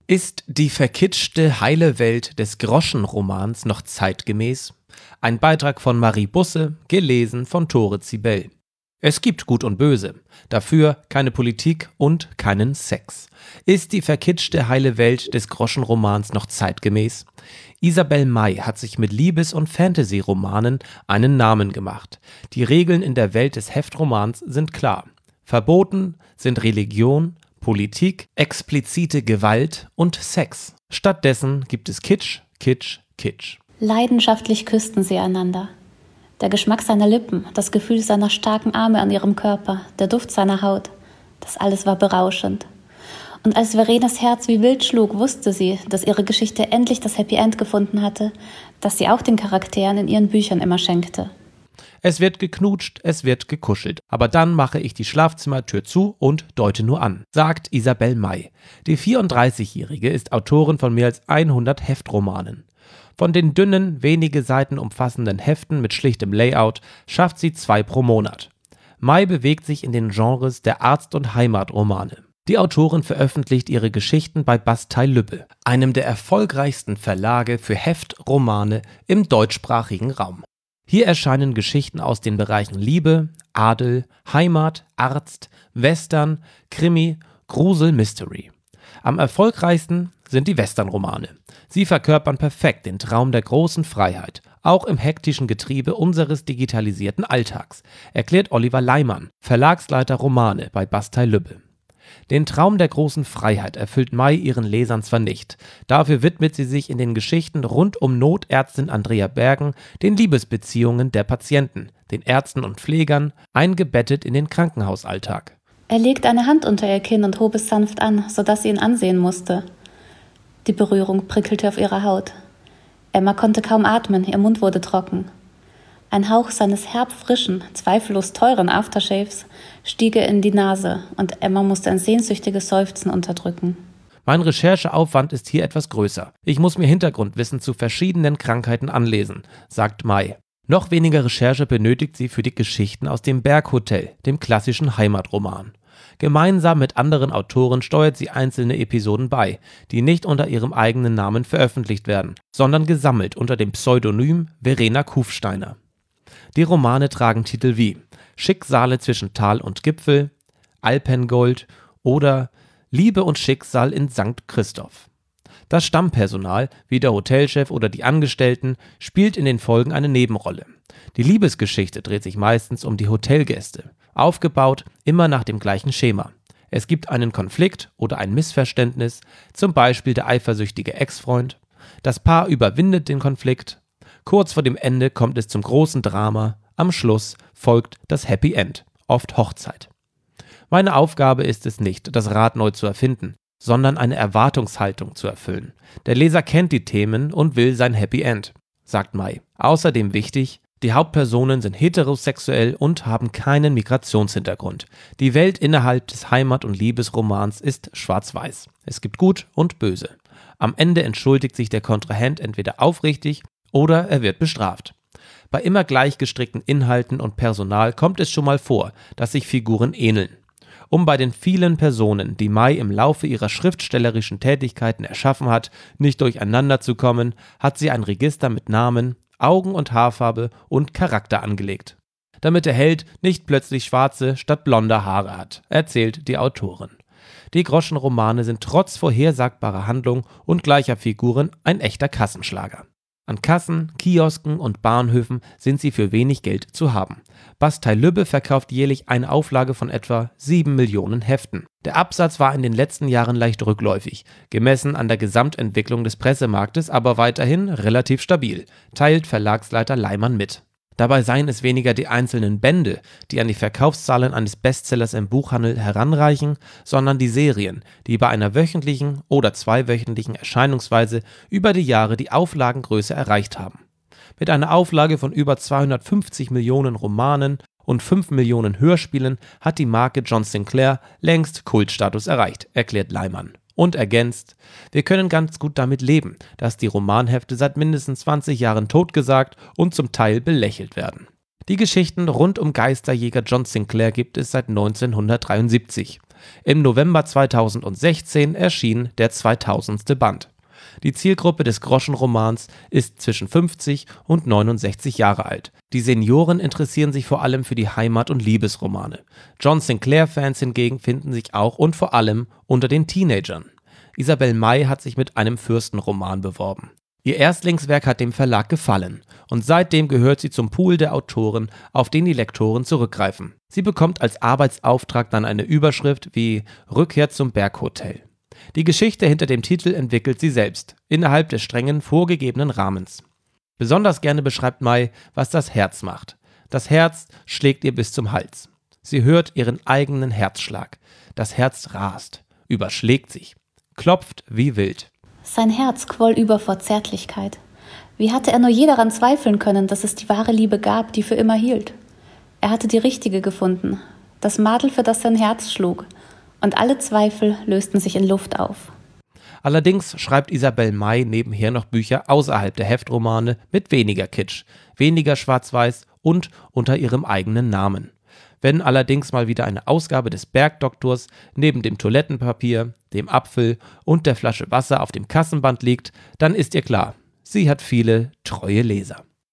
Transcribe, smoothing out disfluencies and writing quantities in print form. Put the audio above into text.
Ist die verkitschte, heile Welt des Groschenromans noch zeitgemäß? Ein Beitrag von Marie Busse, gelesen von Tore Zibel. Es gibt Gut und Böse, dafür keine Politik und keinen Sex. Ist die verkitschte, heile Welt des Groschenromans noch zeitgemäß? Isabel May hat sich mit Liebes- und Fantasy-Romanen einen Namen gemacht. Die Regeln in der Welt des Heftromans sind klar. Verboten sind Religion, Politik, explizite Gewalt und Sex. Stattdessen gibt es Kitsch, Kitsch, Kitsch. Leidenschaftlich küssten sie einander. Der Geschmack seiner Lippen, das Gefühl seiner starken Arme an ihrem Körper, der Duft seiner Haut, das alles war berauschend. Und als Verenas Herz wie wild schlug, wusste sie, dass ihre Geschichte endlich das Happy End gefunden hatte, das sie auch den Charakteren in ihren Büchern immer schenkte. Es wird geknutscht, es wird gekuschelt, aber dann mache ich die Schlafzimmertür zu und deute nur an, sagt Isabel May. Die 34-Jährige ist Autorin von mehr als 100 Heftromanen. Von den dünnen, wenige Seiten umfassenden Heften mit schlichtem Layout schafft sie 2 pro Monat. May bewegt sich in den Genres der Arzt- und Heimatromane. Die Autorin veröffentlicht ihre Geschichten bei Bastei-Lübbe, einem der erfolgreichsten Verlage für Heftromane im deutschsprachigen Raum. Hier erscheinen Geschichten aus den Bereichen Liebe, Adel, Heimat, Arzt, Western, Krimi, Grusel, Mystery. Am erfolgreichsten sind die Westernromane. Sie verkörpern perfekt den Traum der großen Freiheit, auch im hektischen Getriebe unseres digitalisierten Alltags, erklärt Oliver Leimann, Verlagsleiter Romane bei Bastei-Lübbe. Den Traum der großen Freiheit erfüllt May ihren Lesern zwar nicht, dafür widmet sie sich in den Geschichten rund um Notärztin Andrea Bergen den Liebesbeziehungen der Patienten, den Ärzten und Pflegern, eingebettet in den Krankenhausalltag. Er legte eine Hand unter ihr Kinn und hob es sanft an, sodass sie ihn ansehen musste. Die Berührung prickelte auf ihrer Haut. Emma konnte kaum atmen, ihr Mund wurde trocken. Ein Hauch seines herb frischen, zweifellos teuren Aftershaves stieg ihr in die Nase und Emma musste ein sehnsüchtiges Seufzen unterdrücken. Mein Rechercheaufwand ist hier etwas größer. Ich muss mir Hintergrundwissen zu verschiedenen Krankheiten anlesen, sagt May. Noch weniger Recherche benötigt sie für die Geschichten aus dem Berghotel, dem klassischen Heimatroman. Gemeinsam mit anderen Autoren steuert sie einzelne Episoden bei, die nicht unter ihrem eigenen Namen veröffentlicht werden, sondern gesammelt unter dem Pseudonym Verena Kufsteiner. Die Romane tragen Titel wie Schicksale zwischen Tal und Gipfel, Alpengold oder Liebe und Schicksal in St. Christoph. Das Stammpersonal, wie der Hotelchef oder die Angestellten, spielt in den Folgen eine Nebenrolle. Die Liebesgeschichte dreht sich meistens um die Hotelgäste, aufgebaut immer nach dem gleichen Schema. Es gibt einen Konflikt oder ein Missverständnis, zum Beispiel der eifersüchtige Ex-Freund. Das Paar überwindet den Konflikt. Kurz vor dem Ende kommt es zum großen Drama. Am Schluss folgt das Happy End, oft Hochzeit. Meine Aufgabe ist es nicht, das Rad neu zu erfinden, sondern eine Erwartungshaltung zu erfüllen. Der Leser kennt die Themen und will sein Happy End, sagt May. Außerdem wichtig, die Hauptpersonen sind heterosexuell und haben keinen Migrationshintergrund. Die Welt innerhalb des Heimat- und Liebesromans ist schwarz-weiß. Es gibt Gut und Böse. Am Ende entschuldigt sich der Kontrahent entweder aufrichtig oder er wird bestraft. Bei immer gleich gestrickten Inhalten und Personal kommt es schon mal vor, dass sich Figuren ähneln. Um bei den vielen Personen, die May im Laufe ihrer schriftstellerischen Tätigkeiten erschaffen hat, nicht durcheinander zu kommen, hat sie ein Register mit Namen, Augen- und Haarfarbe und Charakter angelegt. Damit der Held nicht plötzlich schwarze statt blonder Haare hat, erzählt die Autorin. Die Groschenromane sind trotz vorhersagbarer Handlung und gleicher Figuren ein echter Kassenschlager. An Kassen, Kiosken und Bahnhöfen sind sie für wenig Geld zu haben. Bastei-Lübbe verkauft jährlich eine Auflage von etwa 7 Millionen Heften. Der Absatz war in den letzten Jahren leicht rückläufig, gemessen an der Gesamtentwicklung des Pressemarktes aber weiterhin relativ stabil, teilt Verlagsleiter Leimann mit. Dabei seien es weniger die einzelnen Bände, die an die Verkaufszahlen eines Bestsellers im Buchhandel heranreichen, sondern die Serien, die bei einer wöchentlichen oder zweiwöchentlichen Erscheinungsweise über die Jahre die Auflagengröße erreicht haben. Mit einer Auflage von über 250 Millionen Romanen und 5 Millionen Hörspielen hat die Marke John Sinclair längst Kultstatus erreicht, erklärt Leimann. Und ergänzt: Wir können ganz gut damit leben, dass die Romanhefte seit mindestens 20 Jahren totgesagt und zum Teil belächelt werden. Die Geschichten rund um Geisterjäger John Sinclair gibt es seit 1973. Im November 2016 erschien der 2000. Band. Die Zielgruppe des Groschenromans ist zwischen 50 und 69 Jahre alt. Die Senioren interessieren sich vor allem für die Heimat- und Liebesromane. John Sinclair-Fans hingegen finden sich auch und vor allem unter den Teenagern. Isabel May hat sich mit einem Fürstenroman beworben. Ihr Erstlingswerk hat dem Verlag gefallen und seitdem gehört sie zum Pool der Autoren, auf den die Lektoren zurückgreifen. Sie bekommt als Arbeitsauftrag dann eine Überschrift wie Rückkehr zum Berghotel. Die Geschichte hinter dem Titel entwickelt sie selbst, innerhalb des strengen vorgegebenen Rahmens. Besonders gerne beschreibt May, was das Herz macht. Das Herz schlägt ihr bis zum Hals. Sie hört ihren eigenen Herzschlag. Das Herz rast, überschlägt sich, klopft wie wild. Sein Herz quoll über vor Zärtlichkeit. Wie hatte er nur je daran zweifeln können, dass es die wahre Liebe gab, die für immer hielt? Er hatte die richtige gefunden, das Madel, für das sein Herz schlug, und alle Zweifel lösten sich in Luft auf. Allerdings schreibt Isabel May nebenher noch Bücher außerhalb der Heftromane mit weniger Kitsch, weniger Schwarz-Weiß und unter ihrem eigenen Namen. Wenn allerdings mal wieder eine Ausgabe des Bergdoktors neben dem Toilettenpapier, dem Apfel und der Flasche Wasser auf dem Kassenband liegt, dann ist ihr klar, sie hat viele treue Leser.